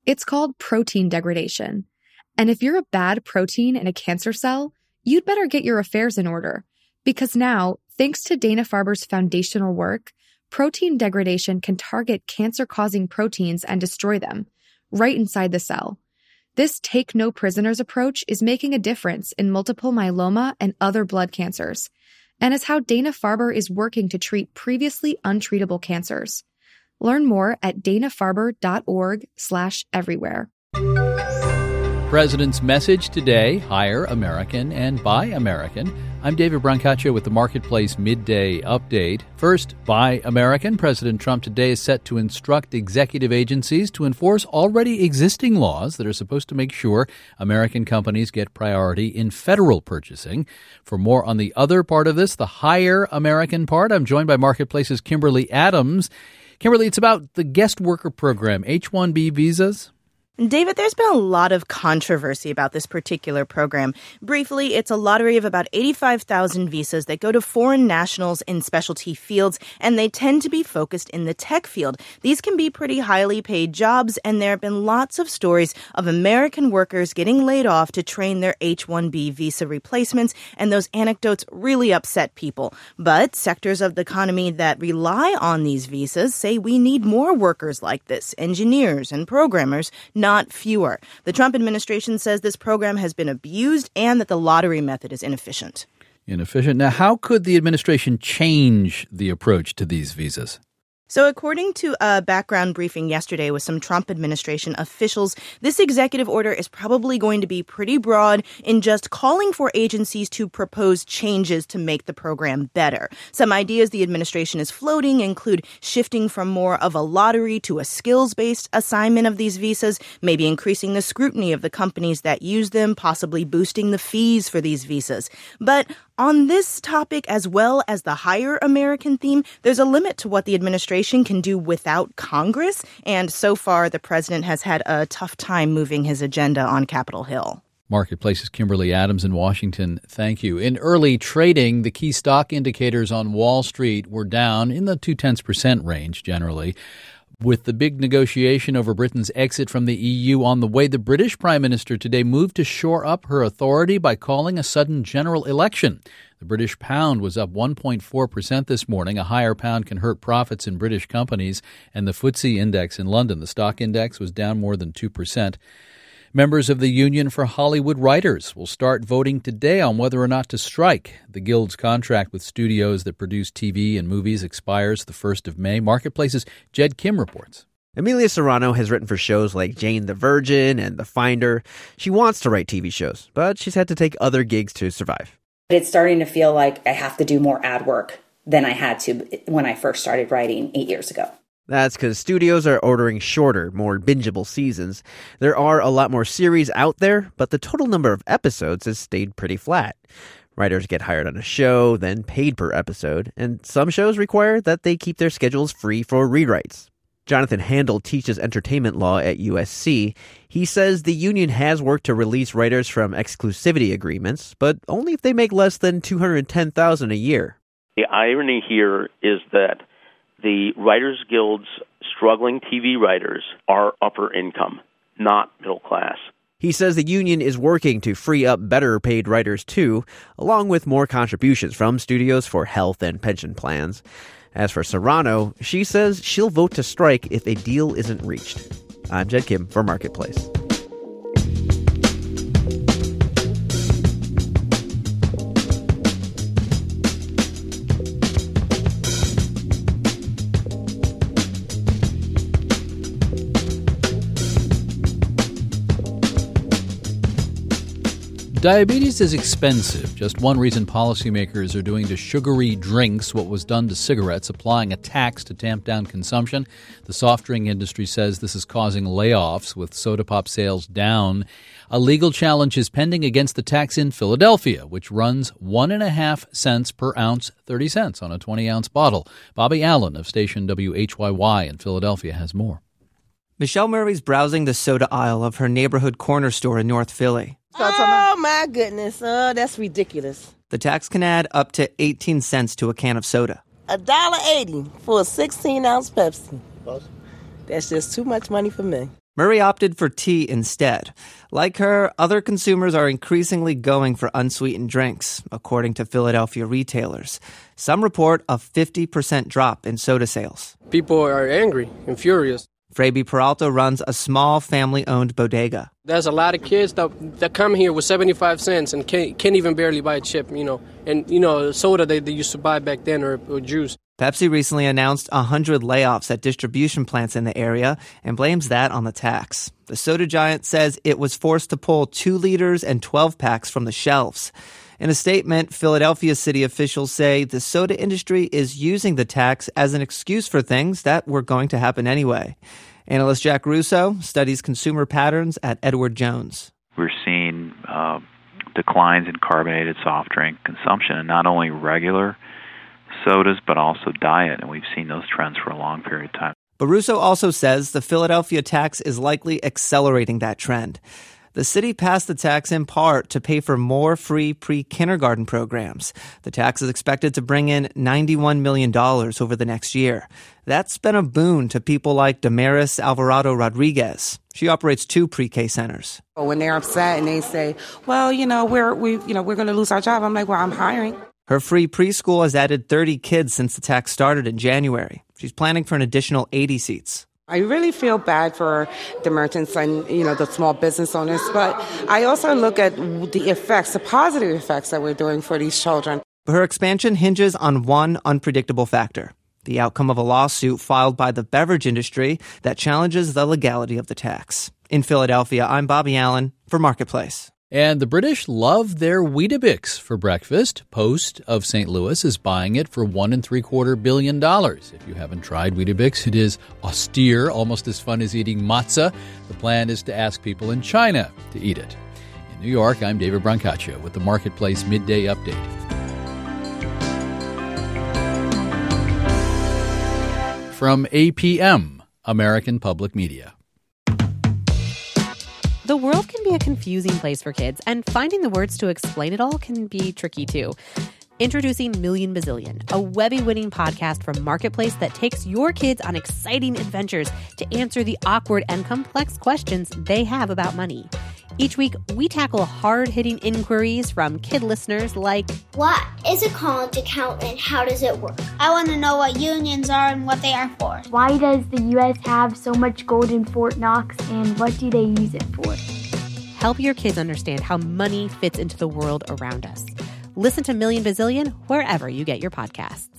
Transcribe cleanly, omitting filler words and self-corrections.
It's called protein degradation. And if you're a bad protein in a cancer cell, you'd better get your affairs in order. Because now, thanks to Dana-Farber's foundational work, protein degradation can target cancer-causing proteins and destroy them, right inside the cell. This take-no-prisoners approach is making a difference in multiple myeloma and other blood cancers, and is how Dana-Farber is working to treat previously untreatable cancers. Learn more at danafarber.org/everywhere. President's message today, hire American and buy American. I'm David Brancaccio with the Marketplace Midday Update. First, buy American. President Trump today is set to instruct executive agencies to enforce already existing laws that are supposed to make sure American companies get priority in federal purchasing. For more on the other part of this, the hire American part, I'm joined by Marketplace's Kimberly Adams. Kimberly, it's about the guest worker program, H-1B visas. David, there's been a lot of controversy about this particular program. Briefly, it's a lottery of about 85,000 visas that go to foreign nationals in specialty fields, and they tend to be focused in the tech field. These can be pretty highly paid jobs, and there have been lots of stories of American workers getting laid off to train their H-1B visa replacements, and those anecdotes really upset people. But sectors of the economy that rely on these visas say we need more workers like this, engineers and programmers, not fewer. The Trump administration says this program has been abused and that the lottery method is inefficient. Now, how could the administration change the approach to these visas? So according to a background briefing yesterday with some Trump administration officials, this executive order is probably going to be pretty broad in just calling for agencies to propose changes to make the program better. Some ideas the administration is floating include shifting from more of a lottery to a skills-based assignment of these visas, maybe increasing the scrutiny of the companies that use them, possibly boosting the fees for these visas. But on this topic, as well as the Hire American theme, there's a limit to what the administration can do without Congress, and so far the president has had a tough time moving his agenda on Capitol Hill. Marketplace's Kimberly Adams in Washington. Thank you. In early trading, the key stock indicators on Wall Street were down in the 0.2% range generally. With the big negotiation over Britain's exit from the EU on the way, the British Prime Minister today moved to shore up her authority by calling a sudden general election. The British pound was up 1.4% this morning. A higher pound can hurt profits in British companies. And the FTSE index in London, the stock index, was down more than 2%. Members of the Union for Hollywood Writers will start voting today on whether or not to strike. The Guild's contract with studios that produce TV and movies expires the 1st of May. Marketplace's Jed Kim reports. Amelia Serrano has written for shows like Jane the Virgin and The Finder. She wants to write TV shows, but she's had to take other gigs to survive. It's starting to feel like I have to do more ad work than I had to when I first started writing 8 years ago. That's because studios are ordering shorter, more bingeable seasons. There are a lot more series out there, but the total number of episodes has stayed pretty flat. Writers get hired on a show, then paid per episode, and some shows require that they keep their schedules free for rewrites. Jonathan Handel teaches entertainment law at USC. He says the union has worked to release writers from exclusivity agreements, but only if they make less than $210,000 a year. The irony here is that the Writers Guild's struggling TV writers are upper income, not middle class. He says the union is working to free up better paid writers too, along with more contributions from studios for health and pension plans. As for Serrano, she says she'll vote to strike if a deal isn't reached. I'm Jed Kim for Marketplace. Diabetes is expensive. Just one reason policymakers are doing to sugary drinks what was done to cigarettes, applying a tax to tamp down consumption. The soft drink industry says this is causing layoffs, with soda pop sales down. A legal challenge is pending against the tax in Philadelphia, which runs 1.5 cents per ounce, 30 cents on a 20-ounce bottle. Bobby Allen of station WHYY in Philadelphia has more. Michelle Murray's browsing the soda aisle of her neighborhood corner store in North Philly. Oh, my goodness. That's ridiculous. The tax can add up to 18 cents to a can of soda. $1.80 for a 16-ounce Pepsi. That's just too much money for me. Murray opted for tea instead. Like her, other consumers are increasingly going for unsweetened drinks, according to Philadelphia retailers. Some report a 50% drop in soda sales. People are angry and furious. Freby Peralta runs a small family-owned bodega. There's a lot of kids that come here with 75 cents and can't even barely buy a chip, and, soda they used to buy back then or juice. Pepsi recently announced 100 layoffs at distribution plants in the area and blames that on the tax. The soda giant says it was forced to pull 2 liters and 12 packs from the shelves. In a statement, Philadelphia city officials say the soda industry is using the tax as an excuse for things that were going to happen anyway. Analyst Jack Russo studies consumer patterns at Edward Jones. We're seeing declines in carbonated soft drink consumption, and not only regular sodas, but also diet, and we've seen those trends for a long period of time. But Russo also says the Philadelphia tax is likely accelerating that trend. The city passed the tax in part to pay for more free pre-kindergarten programs. The tax is expected to bring in $91 million over the next year. That's been a boon to people like Damaris Alvarado Rodriguez. She operates 2 pre-K centers. When they're upset and they say, well, we're going to lose our job, I'm like, well, I'm hiring. Her free preschool has added 30 kids since the tax started in January. She's planning for an additional 80 seats. I really feel bad for the merchants and, the small business owners, but I also look at the effects, the positive effects that we're doing for these children. But her expansion hinges on one unpredictable factor: the outcome of a lawsuit filed by the beverage industry that challenges the legality of the tax. In Philadelphia, I'm Bobby Allen for Marketplace. And the British love their Weetabix for breakfast. Post of St. Louis is buying it for $1.75 billion. If you haven't tried Weetabix, it is austere, almost as fun as eating matzah. The plan is to ask people in China to eat it. In New York, I'm David Brancaccio with the Marketplace Midday Update. From APM, American Public Media. The world can be a confusing place for kids, and finding the words to explain it all can be tricky too. Introducing Million Bazillion, a Webby-winning podcast from Marketplace that takes your kids on exciting adventures to answer the awkward and complex questions they have about money. Each week, we tackle hard-hitting inquiries from kid listeners like, what is a college account and how does it work? I want to know what unions are and what they are for. Why does the U.S. have so much gold in Fort Knox and what do they use it for? Help your kids understand how money fits into the world around us. Listen to Million Bazillion wherever you get your podcasts.